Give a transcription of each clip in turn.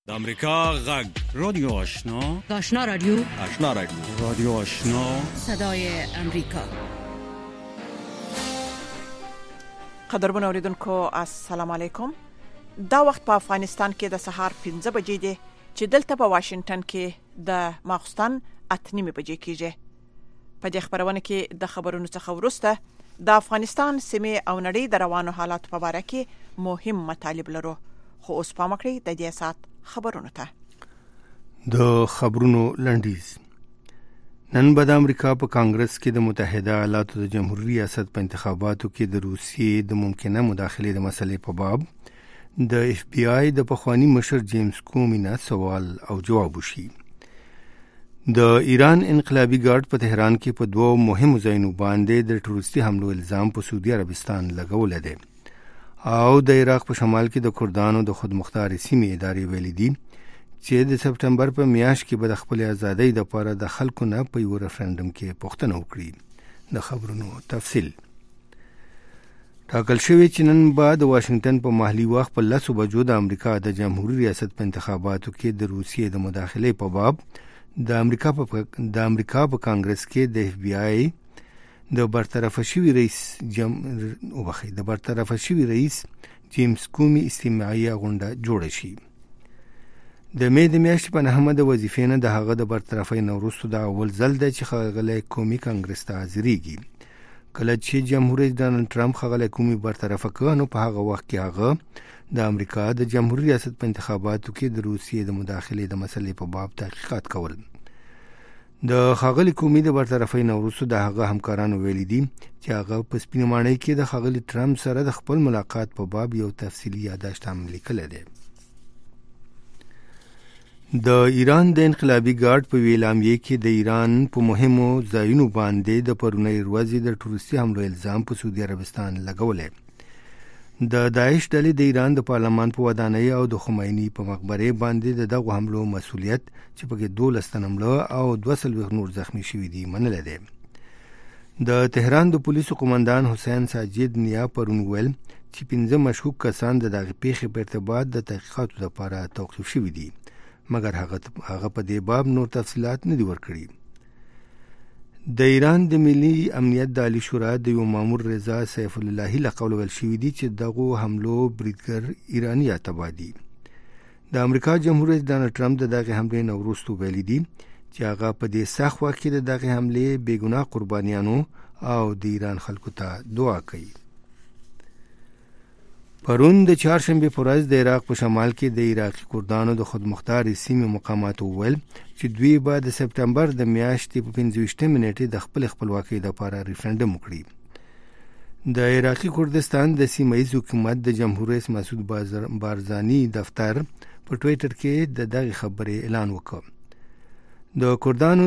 د امریکا غږ رادیو آشنا رادیو رادیو آشنا صدای امریکا. قدرمن اوریدونکو السلام علیکم. دا وخت په افغانستان کې د سهار 5 بجې دي چې دلته په واشنگټن کې د ماخستن 8:30 بجې کېږي. په دې خبرونه کې د خبرونو څخه وروسته د افغانستان سیمه او نړۍ د روانو حالات په اړه کې مهم مطالب لرو. خو اوس پام وکړئ د دې سات خبرونو ته. د خبرونو لنډیز. نن به د امریکا په کانګرس کې د متحده ایالاتو د جمهوریت ریاست په انتخاباتو کې د روسیې د ممکنه مداخلې د مسلې په باب د اف بی آی د پخوانی مشر جیمز کومی نه سوال او جواب وشي. د ایران انقلابی ګارد په تهران کې په دوه مهمو ځایونو باندې د ټروریستي حملو الزام په سعودي عربستان لګول دی او د عراق په شمال کې د کردانو د خودمختار سیمې ادارې ویلي دي چې د سپټمبر په میاشت کې به د خپل ازادۍ لپاره د خلکو نه په یو ریفرندم کې پوښتنه وکړي. د خبرونو تفصیل. ټاکل شوی چې نن به د واشنگټن په محلي وخت په 10 بجو د امریکا د جمهوریت ریاست په انتخاباتو کې د روسیې د مداخلې په باب د امریکا په کانګرس کې د اف بی آی د برطرف شوی رئیس جیمز کومی استماعي غونډه جوړه شي. د مې د میاشتې په 9 د وظیفې نه د هغه د برطرفۍ نه وروسته د اول ځل دی چې ښاغلی کومی کانګرس ته حاضرېږي. کله چې جمهوریت ډانلډ ټرمپ ښاغلی کومی برطرفه کړ نو په هغه وخت کې هغه د امریکا د جمهوریت ریاست په انتخاباتو کې د روسیې د مداخلې د مسلې په باب تحقیقات کول. د ښاغلي کومی د برطرفۍ نه وروسته د هغه همکارانو ویلي دي چې هغه په سپینه ماڼۍ کې د ښاغلي ټرمپ سره د خپل ملاقات په باب یو تفصیلي یادداشت هم لیکلی دی. د ایران د انقلابی ګارد په اعلامیې کې د ایران په مهمو ځایونو باندې د پرونۍ ورځې د ټروریستي حملو الزام په سعودي عربستان لګولی. د داعش ډلې د ایران د پارلمان په ودانۍ او د خمیني په مقبره باندې د دغه حملو مسؤلیت چې پکې 12 تنه مړه او 200 نور زخمی شوي دي منلی دی. د تهران د پولیسو قومندان حسین ساجد نیا پرون ویل چې 15 مشکوک کسان د دغه پیښې په ارتباط د تحقیقاتو لپاره توقیف شوي دي، مګر هغه په دې باب نور تفصیلات نه دي ورکړي. د ایران د ملي امنیت د عالی شورا د یو مامور رضا سیف الله له قوله ویل شوي دي چې دغه حملو بریدګر ایرانی اتبادي. د امریکا جمهوریت ډانلډ ټرمپ د دغه حملې نه وروسته ویلي دي چې هغه په دې سخت وخت کې د دغه حملې بېګناه قربانیانو او د ایران خلکو ته دعا کوي. پرون د چهارشنبه په ورځ د عراق په شمال کې د عراقي کردانو د خودمختار سیمې مقاماتو وویل چې دوی به د سپټمبر د میاشتې په 25 نیټې د خپل خپلواکۍ لپاره ریفرندم وکړي. د عراقي کردستان د سیمه ییز حکومت د جمهور رئیس مسعود بارزانی دفتر په ټویټر کې دغه خبرې اعلان وکړ. د کردانو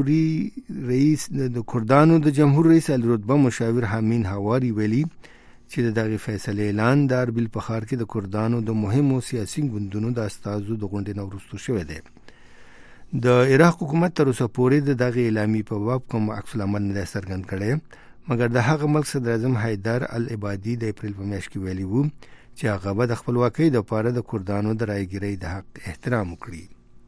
د جمهور رئیس الرتبه مشاور حامین حواری ویلي چې دغه فیصله اعلان د اربیل په ښار کې د کردانو د مهمو سیاسي ګوندونو د استازو د غونډې نه وروسته شوی دی. د عراق حکومت تر اوسه پورې د دغه اعلامیې په باب کوم عکس العمل نه څرګند کړی، مګر د هغه ملک صدر اعظم حیدر العبادي د اپریل په میاشت کې ویلي وو چې هغه به د خپلواکۍ لپاره د کردانو د رایګیرۍ د حق احترام وکړي.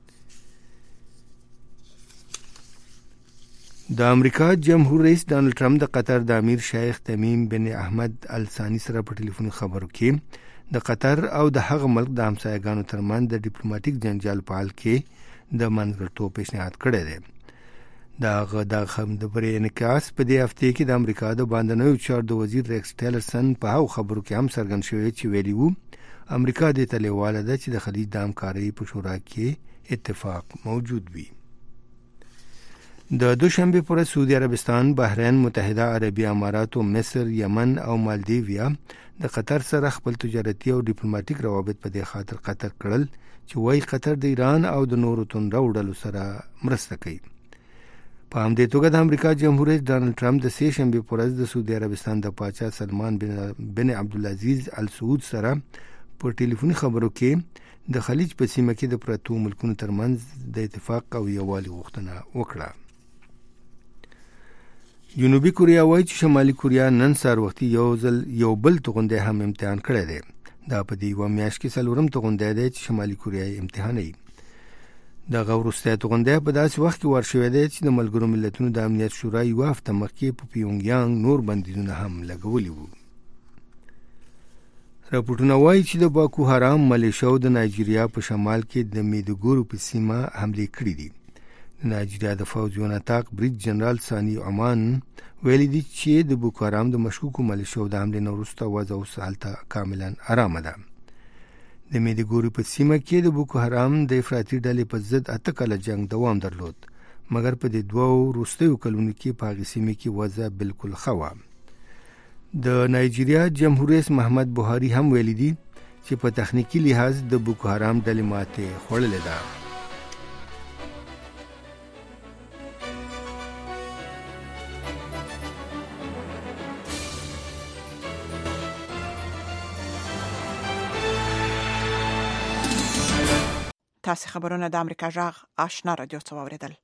د امریکا جمهور رئیس ډانلډ ټرمپ د قطر د امیر شیخ تمیم بن احمد الثانی سره په ټلیفوني خبرو کې د قطر او د هغه ملک د همسایګانو ترمنځ د ډیپلوماټیک جنجال په حال کې د منځګړیتوب پیشنهاد کړی دی. د خبرې انعکاس په دې هفته کې د امریکا د باندنیو چارو د وزیر ریکس ټیلرسن په هغو خبرو کې هم څرګند شوی چې ویلي وو امریکا دې ته لیواله ده چې د خلیج د همکارۍ په شورا کې اتفاق موجود وي. د دوشنبه پر سعودي عربستان، بحرین، متحده عربي امارات او مصر، یمن او مالدیویا د قطر سره خپل تجارتي او ډیپلوماټیک روابط په دې خاطر قطر کړل چې وایي قطر د ایران او د نورو توندرو ډلو سره مرسته کوي. په همدې توګه د امریکا جمهور رئیس ډانلډ ټرمپ د سه شنبه پر ورځ د سعودي عربستان د پاچا سلمان بن عبدالعزیز ال سعود سره په ټلیفوني خبرو کې د خلیج په سیمه کې د پرتو ملکونو ترمنځ د اتفاق او یووالي غوښتنه وکړه. جنوبي کوریا وایي چې شمالي کوریا نن سهار وختي یو بل توغندی هم امتحان کړی دی. دا په دې یوه میاشت کې څلورم توغندی دی چې شمالي کوریا یې امتحانوي. دغه وروستی توغندی په داسې وخت کې وار شوی دی چې د ملګرو ملتونو د امنیت شورا یوه هفته مخکې په پیونګیانګ نور بندیزونه هم لګولي وو. راپورټونه وایي چې د باکو حرام ملیشیاو د نایجیریا په شمال کې د میدوګورو په سیمه حملې کړي دي. د نایجیریا د فوج یو نطاق بریج جنرال ثاني امان ویلي دي چې د بوکو حرام د مشکوکو ملیشیاو د حملې نه وروسته وضع اوس هلته کاملا ارامه ده. د میدوګورو په سیمه کې د بوکو حرام د افراطي ډلې په ضد 8 کاله جنگ دوام درلود، مګر په دې دوو وروستیو کلونو کې په هغې سیمه کې وضع بالکل ښه وه. د نایجیریا جمهور رئیس محمد بوهاري هم ویلي دي چې په تخنیکي لحاظ د بوکو حرام ډلې ماتې خوړلې ده. تاسو خبرونه د امریکا جغ آشنا رادیو څخه اوریدل.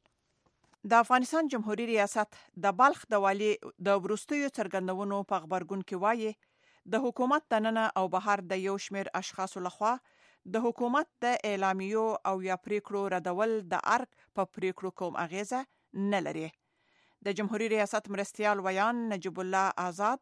د افغانستان جمهوریت ریاست د بلخ د والی د وروستیو څرګندونو په خبرګون کې وایي د حکومت دننه او بهر د یو شمېر اشخاصو لخوا د حکومت د اعلامیو او یا پریکړو ردول د ارګ په پریکړو کوم اغیزه نه لري. د جمهوریت ریاست مرستیال ویان نجیب الله آزاد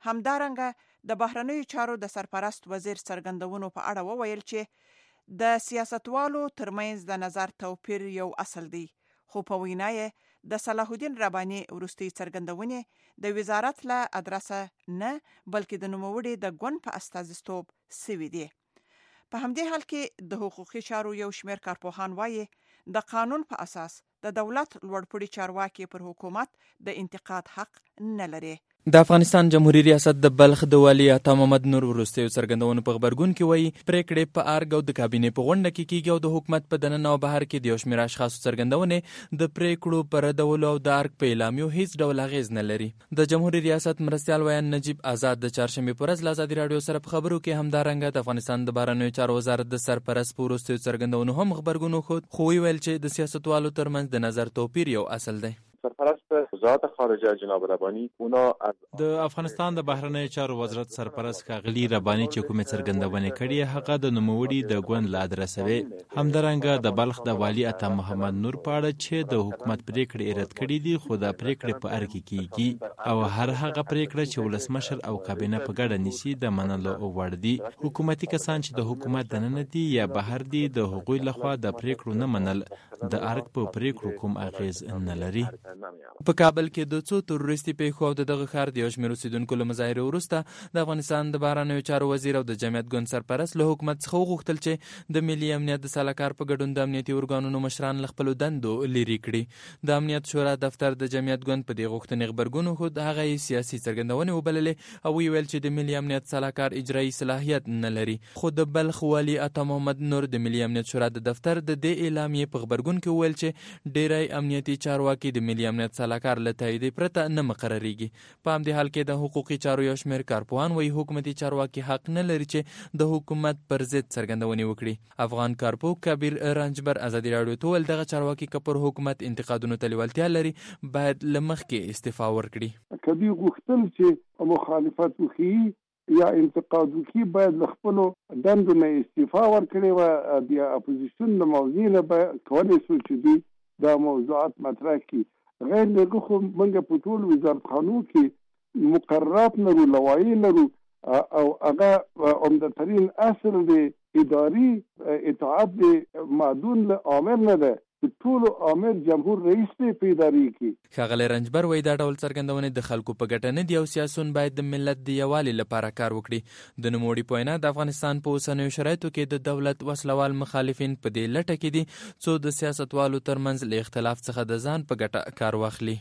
همدارنګه د بهرنیو چارو د سرپرست وزیر څرګندونو په اړه وویل چې د سیاستوالو ترمنځ د نظر توپیر یو اصل دی، خو په وینا یې د صلاح الدین رباني وروستي څرګندونې د وزارت له ادرسه نه بلکې د نوموړي د ګوند په استازیتوب سوي دي. په همدې حال کې د حقوقي چارو یو شمېر کارپوهان وایي د قانون په اساس د دولت لوړپوړي چارواکي پر حکومت د انتقاد حق نه لري. د افغانستان جمهوریت ریاست د بلخ د والی عطا محمد نور وروستیو څرګندونو په خبرګون کې وایي پریکړې په ارګ او د کابینې په غونډه کې کیږي او د حکومت په دننه او بهر کې د یو شمېر اشخاصو څرګندونې د پریکړو پر ردولو او د ارګ په اعلامیو هیڅ ډول اغیز نه لري. د جمهوریت ریاست مرستیال ویان نجیب آزاد د چهارشنبې په ورځ له ازادي راډیو سره په خبرو کې همدارنګه د افغانستان د بهرنیو چارو وزارت د سرپرست په وروستیو څرګندونو هم خبرګون وښود، خو ویل چې د سیاستوالو ترمنځ د نظر توپیر یو اصل دی. سرپرست وزارت خارجه جناب ربانی اونا از د افغانستان د بهرنیو چارو وزارت سرپرست ښاغلي ربانی چې کومې څرګندونې کړې هغه د نوموړي د ګوند له ادرسوي، همدارنګه د بلخ د والي عطا محمد نور په اړه چې د حکومت پریکړې رد کړې دي، خو د پریکړې په ارګ کې کیږي او هر هغه پریکړه چې ولسمشر او کابینه په ګډه نیسي د منلو وړ دي. حکومتي کسان چې د حکومت دننه دي یا بهر دي د هغوی لخوا د پریکړو نه منل د ارګ په پریکړو کوم اغیز نه لري. په کابل کې د څو تروریستي پیښو او دغه ښار د یو شمېر اوسیدونکو له مظاهرې وروسته د افغانستان د بهرنیو چارو وزیر او د جمعیت ګوند سرپرست له حکومت څخه وغوښتل چې د ملي امنیت د سلاکار په ګډون د امنیتي ارګانونو مشران له خپلو دندو لرې کړي. د امنیت شورا دفتر د جمعیت ګوند په دې غوښتنې غبرګون وښود، هغه یې سیاسي څرګندونې وبللې او ویل چې د ملي امنیت سلاکار اجرایي صلاحیت نه لري. خو د بلخ والي عطا محمد نور د ملي امنیت شورا د دفتر د دې اعلامیې په غبرګون کې وویل چې ډېری امنیتي چارواکي د ملي امنیت سلاکار له تایید پرته نه مقرریږي. په همدې حال کې د حقوقي چارو یو شمېر کارپوهان وایي حکومتي چارواکي حق نه لري چې د حکومت پر ضد څرګندونې وکړي. افغان کارپوه کبیر رنجبر ازادي راډیو ته ویل دغه چارواکي که پر حکومت انتقادونو ته لیوالتیا لري باید له مخکې استعفا ورکړي. کبیر غوښتل چې مخالفت وکړي یا انتقاد وکړي باید له خپلو دندو نه استعفا ورکړي و د اپوزیشن د موضوع نه کولی شو چې دا موضوعات مطرح کړي. غیر دغه خو موږ په ټول وزارت خانو کې مقررات لرو، لوایح لرو او هغه عمدترین اصل د اداري اطاعت د معدون له امر نه ده، ټول امر جمهور رئیس په اداري کې. ښاغلی رنجبر وایي دا ډول څرګندونې د خلکو په ګټه نه دي او سیاسون باید د ملت د یووالي لپاره کار وکړي. د نوموړي په وینا د افغانستان په اوسنیو شرایطو کې د دولت وسلوال مخالفین په دې لټه کې دي څو د سیاستوالو ترمنځ له اختلاف څخه د ځان په ګټه کار واخلي.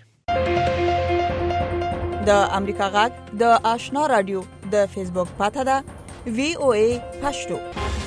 د امریکا غږ د آشنا رادیو د فیسبوک پاته ده VOA پښتو.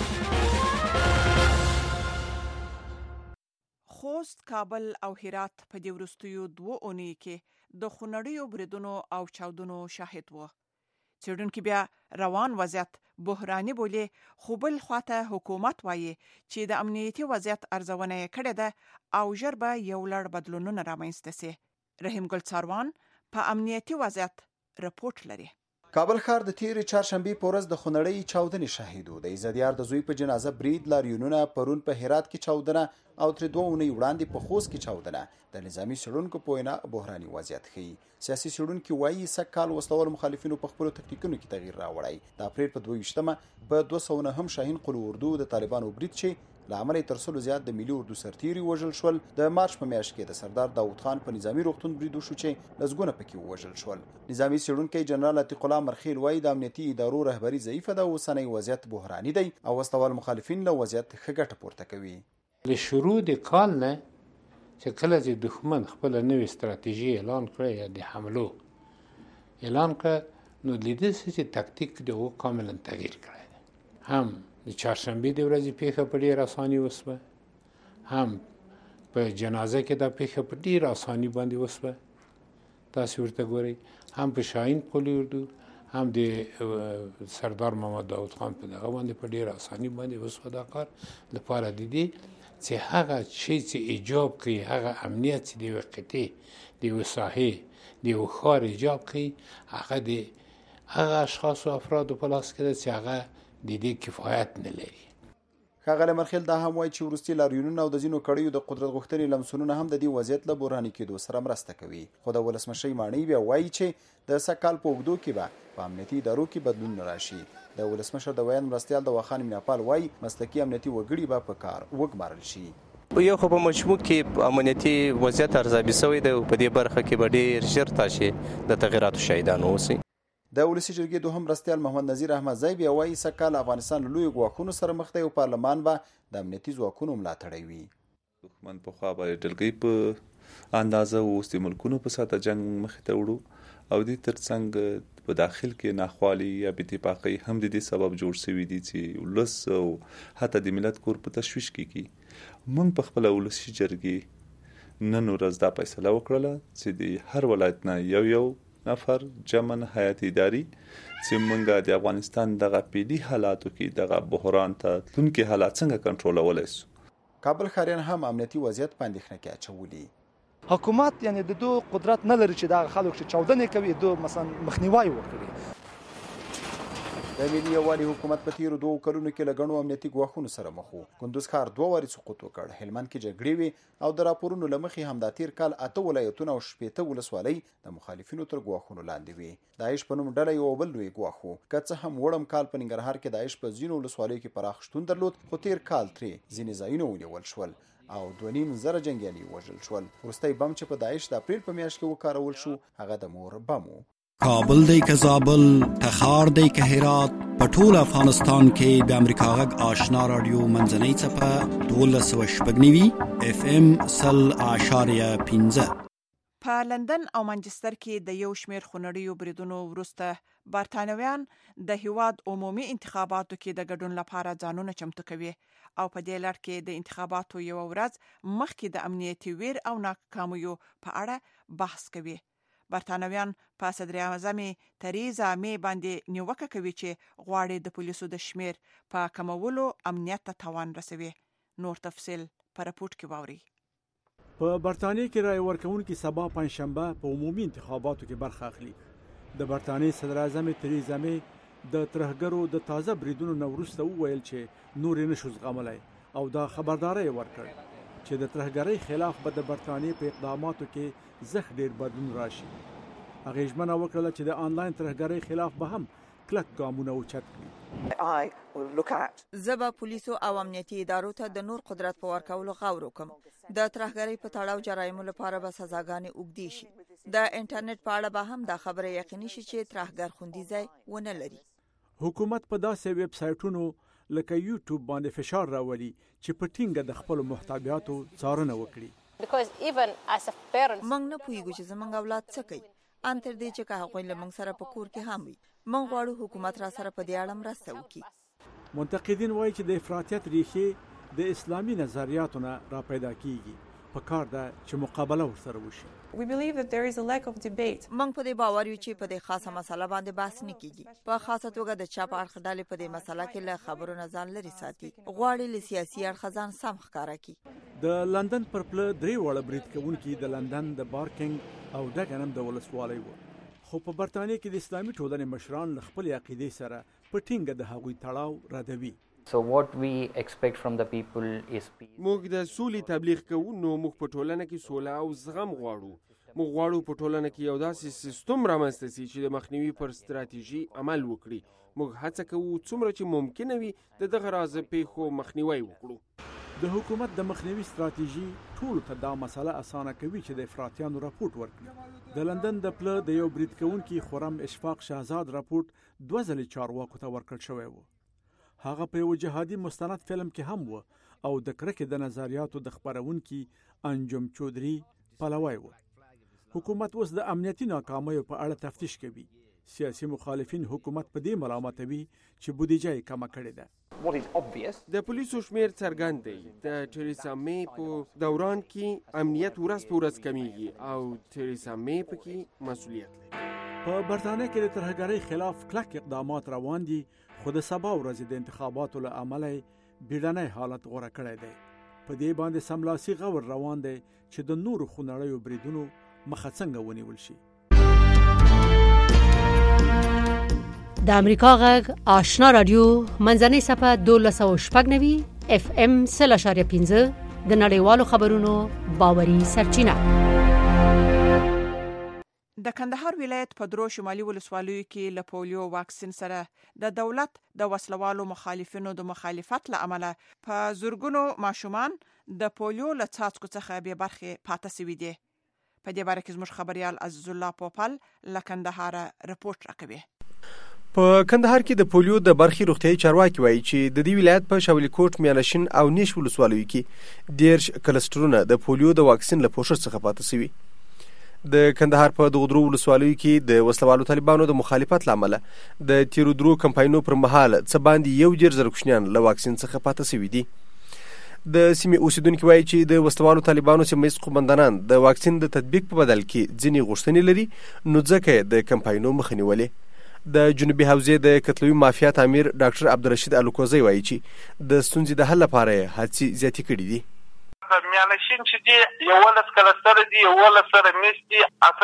خوست، کابل او هرات په دې وروستیو 2 اونۍ کې د خونړیو بریدونو او چاودنو شاهد وو. څېړونکي بیا روان وضعیت بحراني بولي، خو بل خواته حکومت وایي چې د امنیتي وضعیت ارزونه یې کړې ده او ژر به یو لړ بدلونونه رامنځته سي. رحیم ګل څاروان په امنیتي وضعیت رپورټ لري. کابل ښار د تیرې چهارشنبې په ورځ د خونړۍ چاودنې شاهد و. د عزتیار د زوی په جنازه برید لاریونونه پرون په هرات کې چاودنه او تر 2 اونۍ وړاندې په خوست کې چاودنه د نظامی څېړونکو په وینا بحراني وضعیت ښیي. سیاسي څېړونکي وایي سږکال وسلوال مخالفینو په خپلو تکتیکونو کې تغییر راوړی. د اپریل په 22مه په 209 شاهین قلو اردو د طالبانو برید چې له امله تر 100 زیات د ملي اردو سرتیري وژل شول. د مارچ په میاشت کې د سردار داود خان په نظامی روغتون برید وشو چې لسګونه پکې وژل شول. نظامی څېړونکی جنرال عتیق الله مرخیل وایي د امنیتي ادارو رهبري ضعیفه ده. اوسنی وضعیت بحراني دی او وسلوال مخالفین له وضعیت ښه ګټه پورته کوي. له شروع د کال نه چې کله چې دښمن خپل نوې ستراتیژي اعلان کړه یا د حملو اعلان کړه نو لیدل چې تکتیک دغه کاملا تغییر کړی. هم د چهارشنبې د ورځې پیښه په ډېر اساني وسوه، هم په جنازه کې دا پیښه په ډېر اساني باندې وسوه. تاسو ورته ګورئ، هم په شاهین قلي اردو هم د سردار محمد داود خان په دغه باندې په ډېر اساني باندې وسوه. دا کار لپاره د دې چې هغه شی چې ایجاب کوي، هغه امنیت چې د یوې قطعې د یوې ساحې د یو ښار ایجاب کوي، هغه د هغه اشخاصو افرادو په لاس کې ده چې هغه د دې کفایت نه لري. ښاغلی مرخیل دا هم وایي چې وروستي لاریونونه او د ځینو کړیو د قدرت غوښتنې لمسونونه هم د دې وضعیت له بحراني کېدو سره مرسته کوي. خو د ولسمشر ماڼۍ بیا وایي چې د سږکال په اوږدو کې به په امنیتي ادارو کې بدلون راشي. د ولسمشر د ویاند مرستیال د واخان میناپال وایي مسلکي امنیتي وګړي به په کار وګمارل شي. یو خو په مجموع کې امنیتي وضعیت ارزیابي شوی دی او په دې برخه کې به ډېر ژر تاسې د تغییراتو شاهدان اوسئ. د ولسي جرګې دوهم مرستیال محمد نذیر احمدزی بیا وایي سږکال افغانستان له لویو ګواښونو سره مخ دی او پارلمان به د امنیتي ځواکونو ملاتړی وي. دښمن پخوا به ډلګۍ په اندازه اوس د ملکونو په ساته جنګ مخې ته وړو او دې ترڅنګ په داخل کې ناخوالي یا بې اتفاقۍ هم د دې سبب جوړ شوي دي چې ولس او حتی د ملت کور په تشویش کې کړي. موږ په خپله ولسي جرګې نن ورځ دا فیصله وکړله چې د هر ولایت نه یو نفر جمن هیئت اداري چې موږ د افغانستان دغه پیلي حالاتو کې دغه بحران ته تلونکي حالات څنګه کنټرولولی سو. کابل ښاریان هم امنیتي وضعیت په اندېښنه کې اچولي. حکومت یعنی د دو قدرت نه لري چې دا خلک چې چاودنې کوي دو مثلا مخنیوي وکړي. د ملي یووالي حکومت په تیرو 2 کلونو کې له ګڼو امنیتي ګواښونو سره مخ و. کندوز ښار 2 وارې سقوط وکړ. هلمند کې جګړې وې او د راپورونو له مخې همدا تیر کال 8 ولایتونه او 15 ولسوالۍ د مخالفینو تر ګواښونو لاندې وې. داعش په نوم ډله یو بل لوی ګواښ و. که څه هم وړم کال په ننګرهار کې داعش په ځینو ولسوالیو کې پراخ شتون درلود، خو تیر کال ترې ځینې ځایونه ونیول شول او 2.5 جنګیالي وژل شول. وروستی بم چې په داعش د اپریل په میاشت کې وکارول شو هغه د مور بم و. کابل دی که زابل، تخار دی که هرات، په ټول افغانستان کې د امریکا غږ آشنا رادیو منځنۍ څپه 1290 FM 0.15. په لندن او مانچستر کې د یو شمېر خونړیو بریدونو وروسته برتانویان د هیواد عمومي انتخاباتو کې د ګډون لپاره ځانونه چمتو کوي او په دې لړ کې د انتخاباتو یو ورځ مخکې د امنیتي ویر او ناکامیو په اړه بحث کوي. برتانویان په صدر اعظم تریزا می باندې نیوکه کوي چې غواړي د پولیسو د شمیر په کمولو امنیت ته تاوان رسوي. نور تفصیل په راپورټ کې واوري. په برتانیې کې رای ورکوونکي سبا پنځشنبه په عمومي انتخاباتو کې برخه اخلي. د برتانیې صدر اعظم تریزا می د ترهګرو د تازه بریدونو نه وروسته وویل چې نور یې نشو زغملی او دا خبرداری ورکړ چې د ترهګرۍ خلاف به د برتانیې په اقداماتو کې زښت ډیر بدلون راشي. هغه ژمنه وکړه چې د آنلاین ترهګرۍ خلاف به هم کلک ګامونه اوچت کړي. زه به پولیسو او امنیتي ادارو ته د نور قدرت په ورکولو غور وکم. د ترهګرۍ په تړاو جرایمو لپاره به سزاګانې اوږدې شي. د انټرنیټ په اړه به هم دا خبره یقیني شي چې ترهګر خوندي ځای ونه لري. حکومت په داسې ویب سایټونو لکه یوټیوب باندې فشار راولي چې په ټینګه د خپل محتویاتو څارنه وکړي. موږ نه پوهیږو چې زموږ اولاد څه کوي، ان تر دې چې که هغوی له موږ سره په کور کې هم وي. موږ غواړو حکومت را سره په دې اړه مرسته وکړي. منتقدین وایي چې د افراطیت ریښې د اسلامي نظریاتو نه را پیدا کیږي. په کار ده چې مقابله ورسره وشي. موږ په دې باور یو چې په دې خاصه مسله باندې بحث نه کیږي. په خاصه توګه د چا په اړخ ډلې په دې مسله کې له خبرو نه ځان لري ساتي. غواړي له سیاسي اړخه ځان سم ښکاره کړي. د لندن پر پله 3 وړه برید کوونکي د لندن د بارکینګ او ډګنم د ولسوالۍ وو. خو په برتانیې کې د اسلامي ټولنې مشران له خپل عقیدې سره په ټینګه د هغوی تړاو ردوي. So what we expect from the people is peace. موږ د سولې تبلیغ کوو، نو موږ په ټولنه کې سوله او زغم غواړو. موږ غواړو په ټولنه کې یو داسې سیستم رامنځته شي چې د مخنیوي پر ستراتیژي عمل وکړي. موږ هڅه کوو څومره چې ممکنه وي د دغه راز پیښو مخنیوي وکړو. د حکومت د مخنیوي ستراتیژي ټولو ته دا مسله اسانه کوي چې د افراطیانو راپورټ ورکړي. د لندن د پله د یو برید کوونکي خرم اشفاق شهزاد راپورټ 2 ځلې چارواکو ته ورکړل شوی و. هغه په یو جهادي مستند فلم کې هم و او د کرکې د نظریاتو د خپرونکي انجم چودري پلوی و. حکومت اوس د امنیتي ناکامیو په اړه تفتیش کوي. سیاسي مخالفین حکومت په دې ملامتوي چې بودیجه یې کمه کړې ده. د پولیسو شمیر څرګند دی. د تریسا می په دوران کې امنیت ورځ په ورځ کمیږي او تریسا می پکې مسؤلیت لري. په برتانیه کې د ترهګرۍ خلاف کلک اقدامات روان دي، خو د سبا ورځې د انتخاباتو له امله بیړنی حالت غوره کړی دی. په دې باندې سملاسي غور روان دی چې د نورو خونړیو بریدونو مخه څنګه ونیول شي. د امریکا غږ آشنا رادیو منځنۍ صفحه 1290 اف ام 0.15 د نړیوالو خبرونو باوري سرچینه. د کندهار ولایت په درو شمالي ولسوالیو کې له پولیو واکسین سره د دولت د وسلوالو مخالفینو د مخالفت له امله په زورګونو ماشومان د پولیو له څاڅکو څخه به برخه پاتې شوي دي. په دې باره کې زموږ خبريال عزیز الله پوپل له کندهار رپورټ راکوي. په کندهار کې د پولیو د برخي روغتيایي چارواکي وایي چې د دې ولایت په شاولی کوټ، میانشین او نیش ولسوالیو کې 10 کلسترونه د پولیو د واکسین له پوښښ څخه پاتې شوي. د کندهار په دغه درو ولسوالیو کې د وسلوالو طالبانو د مخالفت لامل د تیرو درو کمپاینونو پر مهال څه باندې 1 کوچنیان له واکسین څخه پاتې شوي دي. د سیمې اوسیدونکو وایي چې د وسلوالو طالبانو سیمه ییز قومندانان د واکسین د تطبیق په بدل کې ځینې غوښتنې لري، نو ځکه د کمپاینونو مخه نیولې. د جنوبي حوزې د کتلوي مافیا امیر ډاکټر عبدالرشید الوکوزی وایي چې د ستونزې د حل لپاره هڅې زیاتې کړې دي. د میانشین چې دی 11 کلستر دي، 11 سره میس دي،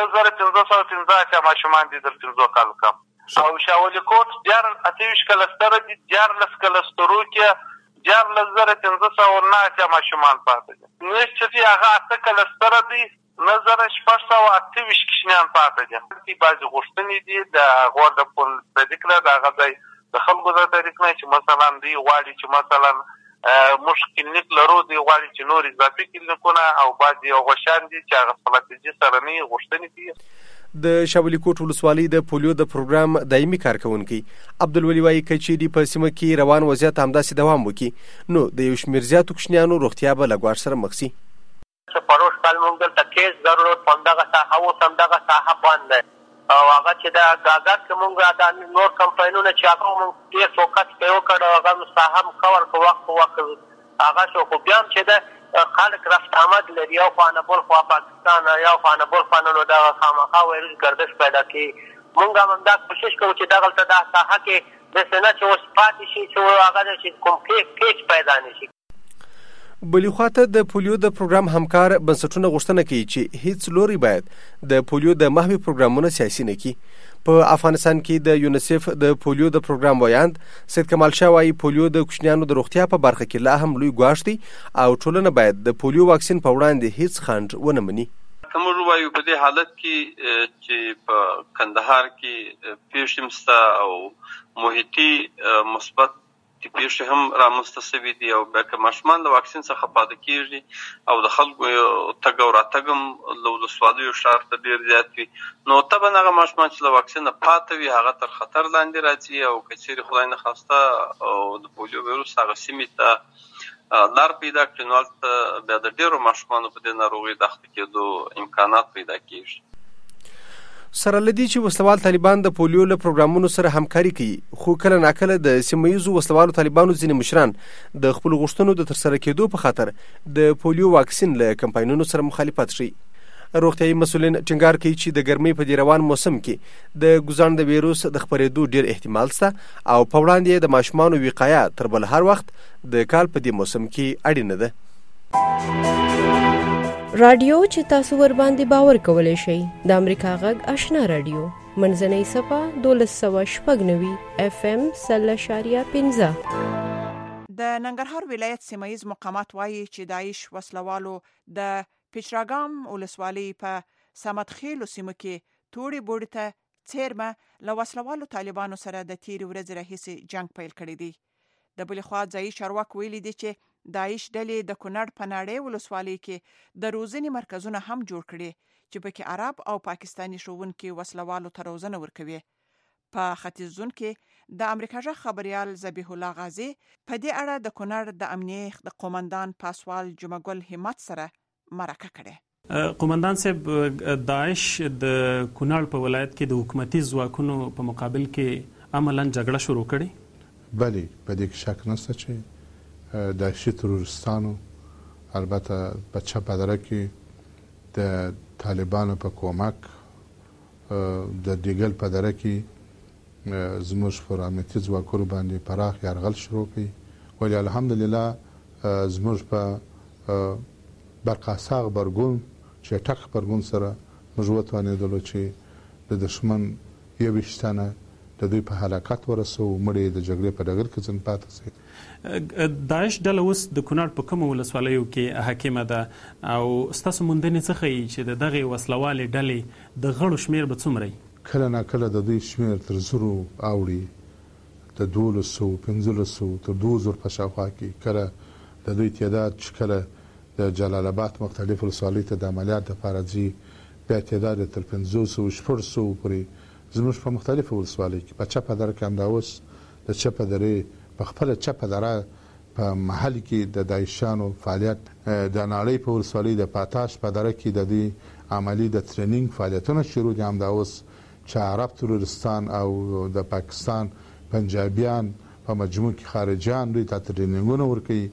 8515 ماشومان دي در 15 کال کم، او شاولی کوټ 28 کلستر دي، 14 کلسترو کې 14509 ماشومان پاتې دي. میس چې دی هغه 8 کلستر دي، 9628 کشنیان پاتې دي. بعضې غوښتنې دي د غور د پل صدیقله د هغه ځای د خلکو د تاریخ نه چې مثلا دوی غواړي چې مثلا موږ کلینیک لرو، دوی غواړي چې نور اضافي کلینیکونه او بعضې غوښان دي چې هغه ستراتیژي سره نه غوښتنې دي. د شاولی کوټ ولسوالۍ د پولیو د پروګرام دایمي کارکونکي عبدالولي وایي که چیرې په سیمه کې روان وضعیت همداسې دوام وکړي، نو د یو شمېر زیاتو کوچنیانو روغتیا به له ګواښ سره مخ شي. پروش کال موږ دلته کیس ضرورت همدغه ساحه اوس همدغه ساحه بند دی، او هغه چې د اګست کې موږ د نور کمپاینونه چې هغه موږ ډېر فوکس پرې وکړ، هغه ساحه م کور کړو وخت په وخت هغه شو. خو بیا هم چې د خلک رفت آمد لري، یو خوا نبول خوا پاکستان، یو خوا نبول خوا نو دغه خامخا وایروس ګردش پیدا کړي. موږ هم همدا کوشش کوو چې دغلته دا ساحه کې داسې نه چې اوس پاتې شي چې هغه چې کوم کیس پیدا نه شي. بلی خواته د پولیو د پروګرام همکار بنسټونه غوښتنه کوي چې هیڅ لوري باید د پولیو د محوي پروګرامونه سیاسي نه کړي. په افغانستان کې د یونیسف د پولیو د پروګرام وایاند سید کمال شاه وایي پولیو د کوچنیانو د روغتیا په برخه کې لا هم لوی ګواښ دی او ټولنه باید د پولیو واکسین په وړاندې هیڅ خنډ ونه مني. کوم وایو په دې حالت کې چې په کندهار کې پیښې مسته او محیطي مثبت پیښې هم رامنځته شوي دي، او بیا که ماشومان له واکسین څخه پاتې کېږي او د خلکو تګ او راتګ هم له ولسوالیو ښار ته ډېر زیات وي، نو طبعا هغه ماشومان چې له واکسین نه پاتې وي هغه تر خطر لاندې راځي، او که چېرې خدای نخواسته او د پولیو ویروس هغه سیمې ته لار پیدا کړي، نو هلته بیا د ډېرو ماشومانو په دې ناروغۍ د اخته کېدو امکانات پیدا کېږي. سره لدی چې وسلوال طالبان د پولیو له پروګرامونو سره همکاري کوي، خو کله ناکله د سیمه‌ییزو وسلوالو طالبانو ځینې مشران د خپل غوښتنو د ترسره کېدو په خاطر د پولیو واکسین له کمپاینونو سره مخالفت شي. روغتیایي مسؤلین ټینګار کوي چې د ګرمۍ په دې روان موسم کې د ګوزان د ویروس د خپرېدو ډېر احتمال شته، او په وړاندې د ماشومانو وقایه تر بل هر وخت د کال په دې موسم کې اړینه ده. رادیو چې تاسو ور باندې باور کولای شئ د امریکا غږ آشنا رادیو منځنۍ صفه 1290 FM 0.15. د ننګرهار ولایت سیمایي مقامات وایي چې داعش وسلوالو د پچراګام ولسوالۍ په سمدخیلو سیمه کې توړي بوډي ته څیرمه له وسلوالو طالبانو سره د تیرې ورځې راهیسې جنگ پیل کړی دی. د بلې خوا ځایي چارواکو ویلي دي چې داعش ډلې د کونړ په ناړۍ ولسوالۍ کې د روزنې مرکزونه هم جوړ کړي چې پکې عرب او پاکستاني ښوونکي وسلوالو ته روزنه ورکوي. په ختیځ زون کې د امریکا ژغ خبريال ذبیح الله غازی په دې اړه د کونړ د امنیه د قومندان پاسوال جمعګل همت سره مرکه کړې. قومندان صاحب، داعش د کونړ په ولایت کې د حکومتي ځواکونو په مقابل کې عملاً جګړه شروع کړې؟ بله، په دې کې شک نشته چې داعشي تروریستانو البته په چپه دره کې د طالبانو په کومک د دیګل په دره کې زموږ پر امنیتي ځواکونو باندې پراخ یرغل شروع کړي، ولی الحمدلله زموږ په برقاساغ برګون چې ټک برګون سره موږ وتوانېدلو چې د دشمن 21 تنه د دوی په هلاکت ورسو، مړي د جګړې په ډګر کې ځن پاتې سي. داعش ډله اوس د کونړ په کومو ولسوالیو کې حاکمه ده او ستاسو موندنې څه ښیي چې د دغې وسلوالې ډلې د غړو شمیر به څومره وي؟ کله ناکله د دوی شمیر تر 1000 اوړي، د 1200 1500 تر 2000 په شاوخوا کې. کله د دوی تعداد چې کله د جلال آباد مختلف ولسوالۍ ته د عملیات لپاره ځي، بیا تعداد تر 500 شپږ پورې زموږ په مختلفو ولسوالیو کې. په چپه دره کې همدا اوس د چپه درې په خپله چپه دره په محل کې د داعشانو فعالیت، د ناړۍ په ولسوالۍ د پاتاش په دره کې د دوی عملي د ټریننګ فعالیتونه شروع دي. همدا اوس چې عرب تروریستان او د پاکستان پنجابیان په مجموع کې خارجیان دوی ته ټریننګونه ورکوي.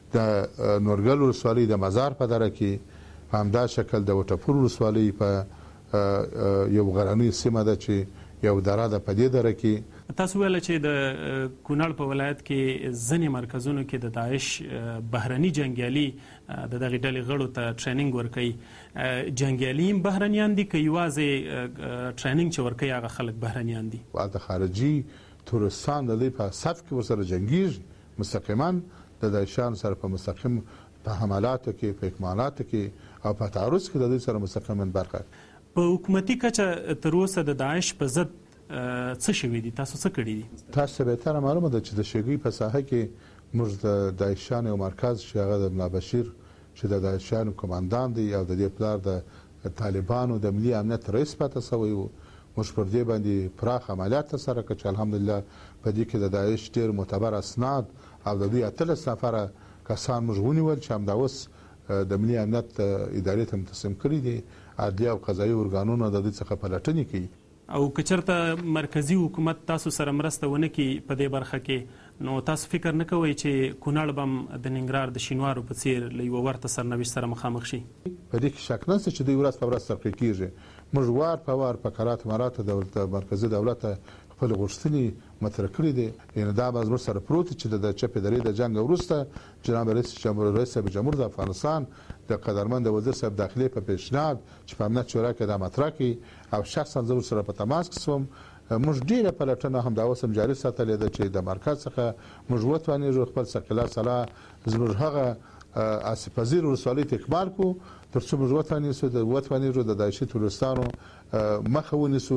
د نورګل ولسوالۍ د مزار په دره کې په همدا شکل د وټپور ولسوالۍ په یو غرنۍ سیمه ده چې یو دره ده، په دې دره کې تاسو ویل چې د کونړ په ولایت کې ځینې مرکزونو کې د داعش بهرني جنګیالي د دغې ډلې غړو ته ټریننګ ورکوي. جنګیالي هم بهرنیان دي که یوازې ټریننګ چې ورکوي هغه خلک بهرنیان دي؟ د خارجي تورستان د دوی په صف کې ورسره جنګیږي، مستقیما د داعشانو سره په مستقیم په حملاتو کې، په اکمالاتو کې او په تعرض کې د دوی سره مستقیما برخه. په حکومتي کچه تر اوسه د داعش په ضد څه شوي دي؟ تاسو څه کړي دي؟ تاسو ته بهتره معلومه ده چې د شګۍ په ساحه کې موږ د داعشانو یو مرکز چې هغه د ملا بشیر چې د داعشانو کمانډان دی او د دې پلار د طالبانو د ملي امنیت رئیس پاتې شوی و، موږ پر دې باندې پراخ عملیات سره کړ چې الحمدلله په دې کې د داعش ډېر معتبر اسناد او د دوی 13 نفره کسان موږ ونیول چې همدا اوس د ملي امنیت ادارې ته تسلیم کړي دي. عدلیه او قضایي ارګانونه د دې څخه پلټنې کوي. او که چېرته مرکزي حکومت تاسو سره مرسته ونه کړي په دې برخه کې، نو تاسو فکر نه کوئ چې کونړ به هم د ننګرهار د شینوارو په څېر له یوه ورته سرنوشت سره مخامخ شي؟ په دې کې شک نشته چې دوی ورځ په ورځ ترقي کېږي. موږ وار په وار په کرات مرات د مرکزي دولت خپل غوښتنې مطرح کړي دي. یعنې دا به زموږ سره پروت چې د چپې درې د جنګ وروسته جناب رئیس جمهور د افغانستان د قدرمند وزیر صاحب داخلي په پیشنهاد چې په امنیت شورا کې دا مطرح کړي او شخصا زه ورسره په تماس کې شوم. موږ ډېره پلټنه همدا اوس هم جاري ساتلې ده چې د مرکز څخه موږ وتوانېږو خپل ثقیله سلاح زموږ هغه آسف پذیر ولسوالۍ ته اکمال کړو تر څو موږ وتوانېږو د داعشي تروریستانو مخه ونیسو.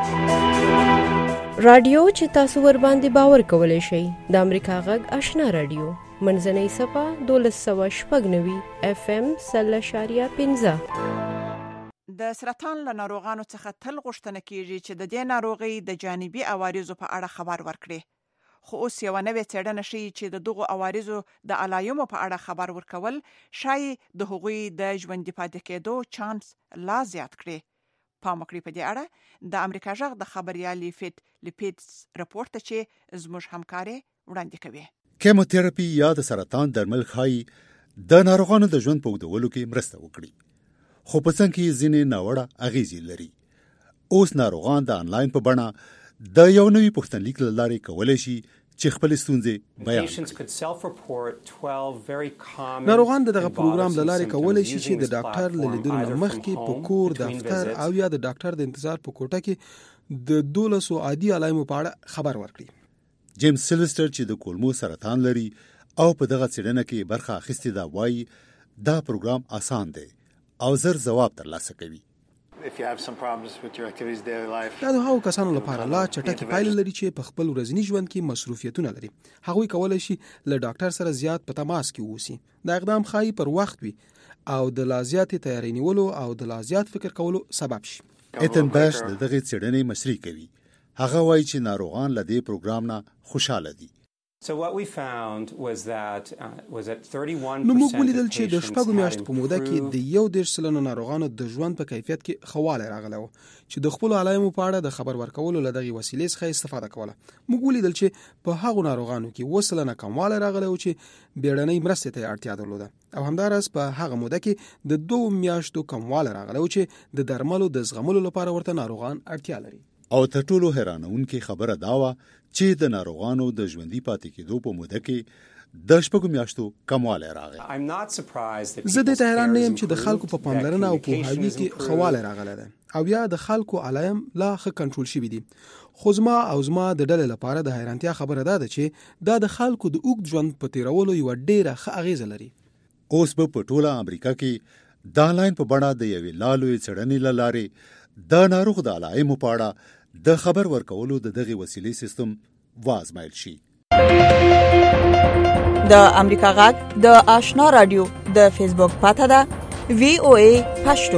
رادیو چې تاسو ور باندې باور کولی شئ د امریکا غږ آشنا رادیو منځنۍ صفه 1290 FM 0.15. د سرطان له ناروغانو څخه تل غوښتنه کیږي چې د دې ناروغي د جانبي عوارضو په اړه خبر ورکړي، خو اوس یو نوې څېړنه ښیي چې د دغو عوارضو د علایمو په اړه خبر ورکول شایي د هغوی د ژوندي پاتې کېدو چانس لا زیات کړي. پام وکړئ په دې اړه د امریکا ژغ د خبريال فیټ لیپیډز راپورټ چې زموږ همکاري وړاندې کوي. کیموتراپي یا د سرطان درمل ښایي د ناروغانو د ژوند په اوږدولو کې مرسته وکړي، خو په څنګ کې ځینې ناوړه اغېزې لري. اوس ناروغان د آنلاین په بڼه د یو نوي پوښتنلیک له لارې کولی شي چې خپل ستونزې بیان ناروغان دغه پروګرام له لارې کولای شي چې د ډاکټر له لیدلو نه مخکې په کور، دفتر او یا د ډاکټر د انتظار په کوټه کې د 12 عادي علایمو په اړه خبر ورکړي. جیمز سیلوستر چې د کولمو سرطان لري او په دغه څېړنه کې برخه اخیستې ده وایي دا پروګرام آسان دی او زر جواب ترلاسه کوي. دا د هغو کسانو لپاره لا چټکې پایلې لري چې په خپل ورځني ژوند کې مصروفیتونه لري. هغوی کولی شي له ډاکټر سره زیات په تماس کې واوسي. دا اقدام ښایي پر وخت وي او د لا زیاتې تیاری نیولو او د لا زیات فکر کولو سبب شي. ایتن باش د دغه څېړنې مشري کوي. هغه وایي چې ناروغان له دې پروګرام نه خوشاله دي. نو موږ ولیدل چې د 6 میاشتو په موده کې د 1.1% ناروغانو د ژوند په کیفیت کې خواله راغله او چې د خپل علایمو په اړه د خبر ورکولو له دغه وسیلې څخه استفاده کوله. موږ ولیدل چې په هغو ناروغانو کې 2% کمواله راغله او چې بیړنۍ مرستې ته اړتیا درلوده او همدارس په هغه موده کې د 2 میاشتو کمواله راغله او چې د درملو د زغملو لپاره ورته ناروغان اړتیا لري. او تر ټولو حیرانونکې خبره دا وه چې د ناروغانو د ژوندي پاتې کېدو په موده کې د 6 میاشتو کموالی راغی. زه دې ته حیران نه یم چې د خلکو په پاملرنه او پوهاوي کې خواله راغلی ده او یا د خلکو علایم لا ښه کنټرول شوي دي. خو زما د ډلې لپاره د حیرانتیا خبره دا ده چې دا د خلکو د اوږد ژوند په تیرولو یوه ډېره ښه اغیزه لري. اوس به په ټوله امریکا کې د آنلاین په بڼه د یوې لا لویې څېړنې له لارې د ناروغ د علایمو په اړه د خبر ورکولو د دغه وسیلې سیستم وازمایل شي. د امریکا غږ د آشنا رادیو د فیسبوک پاته ده VOA پښتو.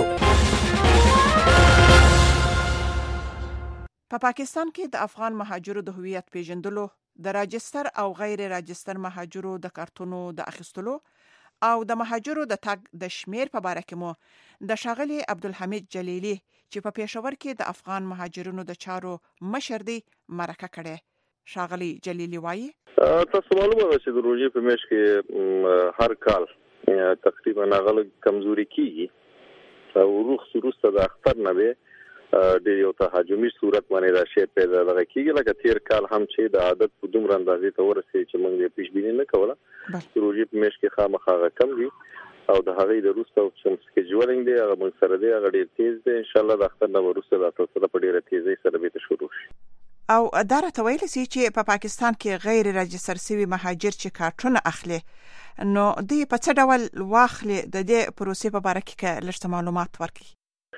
په پاکستان کې د افغان مهاجرو د هویت پیژندلو، د راجستر او غیر راجستر مهاجرو د کارتونو د اخیستلو او د مهاجرو د تګ د شمیر په اړه کې مو د ښاغلي عبدالحمید جلیلی چې په پېښور کې د افغان مهاجرونو د چارو مشر دی مرکه کړې. ښاغلي جلیلی وایي تاسو معلومه ده چې د روژې په میاشت کې هر کال تقریبا هغه کمزوري کیږي او وروسته د اختر نه به د یو تهاجمي صورت باندې دا شی پیدا کیږي. لکه تیر کال هم چې د عادت په دومره اندازې ته ورسېد چې موږ یې پیشبیني نه کوله. روژې په میاشت کې خامخا کم دي او د هغې د وروسته چې سکیجولینګ دی هغه موږ سره دی، هغه ډېر تیز دی. انشاءالله د اختر نه وروسته دا تاسو په ډېره تیزۍ سره به شروع شي. او دا راته ویلی سي چې په پاکستان کې غیر راجستر شوي مهاجر چې کارتونه اخلي نو دوی په څه ډول واخلي، د دې پروسې په اړه کې لږ معلومات ورکړي.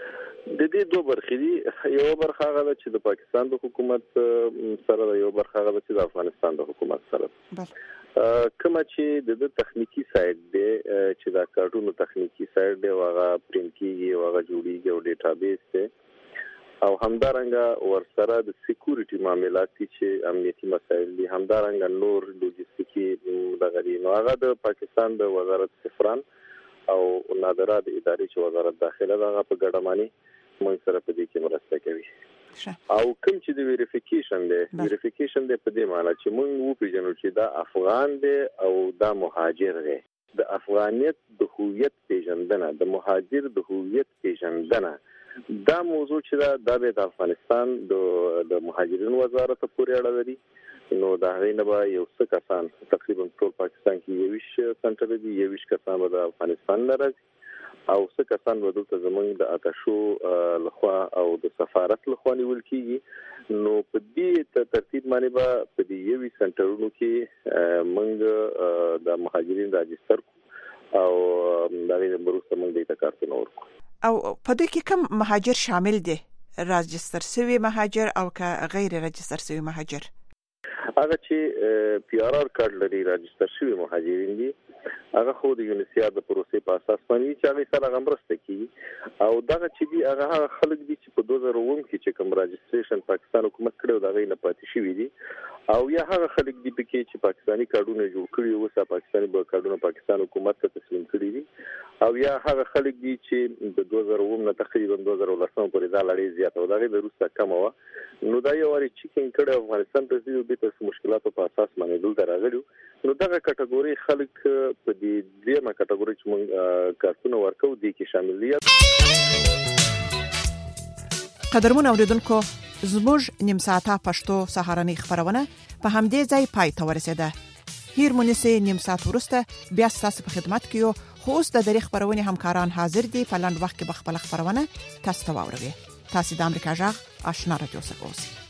د دې دوه برخې دي. یو برخه هغه ده چې د پاکستان د حکومت سره ده، یو برخه هغه ده چې د افغانستان د حکومت سره ده. کومه چې د تخنیکی سایت دی چې دا کارتونو تخنیکی سایت دی هغه پرینټ کیږي او هغه جوړیږي او ډیټابیس دی او همدارنګه ورسره د سکیورټي معاملات چې امنیتي مسایل دي، همدارنګه نور لوجستیکي دغه دي. نو هغه د پاکستان د وزارت سفران او نادرات ادارې چې وزارت داخله هغه په ګډه باندې موږ سره په دې کې مرسته کوي. او کوم چې د ویریفیکیشن دی په دې معنی چې موږ وپیژنو چې دا افغان دی او دا مهاجر دی. د افغانیت د هویت پیژندنه، د مهاجر د هویت پیژندنه، دا موضوع چې دا به د افغانستان د مهاجرینو وزارت پورې اړه لري. نو دا غوښنه به یو څه کسان تقریبا ټول پاکستان کې 21 سنټر دي، 21 کسان به د افغانستان نه راځي او څه کسان به دلته زموږ د اتشو لخوا او د سفارت لخوا نیول کیږي. نو په دې ترتیب باندې به په دې 21 سنټرونو کې موږ د مهاجرین راجستر او دا غوښنه وروسته موږ د کارتونو ورکو. او په دې کې کوم مهاجر شامل دي؟ راجستر شوی مهاجر او که غیر راجستر شوی مهاجر؟ هغه چې پی آر آر کارت لري راجستر شوی مهاجرین دي هغه خو د یونیسیار د پروسې په اساس باندې چې هغه سره غمرسته کیږي او دغه چې دي هغه خلک دي چې په 2009 کې چې کوم راجستریشن پاکستان حکومت کړو دا غي نه پاتې شوی دي او یا هغه خلک دي پکې چې پاکستانی کارډونه جوړ کړي او وسه پاکستانی به کارډونه پاکستان حکومت ته تسلیم کړي دي او یا هغه خلک دي چې د 2009 نه تقریبا 2010 پورې دا لړۍ زیاته او دا غي د روسه کم و. نو دا یو وری چیکینګ کړي افغانستان ته دي به تاسو مشکلاتو په اساس باندې دلته راغلي. نو دغه کټګوري خلک په دې دیمه کټګوري چې موږ کارتونه ورکو دي کې شامل دي. قدرمن اوریدونکو زموږ نیم ساعته پښتو سهارنۍ خبرونه په همدې ځای پای ته ورسېده. هیر مونږه نیم ساعت ورسته بیا تاسو په خدمت کې یو. خو اوس د دری خبرونه همکاران حاضر دي په لاند وخت کې بخپل خبرونه تاسو ته واوروي. تاسو د امریکا جغ آشنا رادیو څخه اوسئ.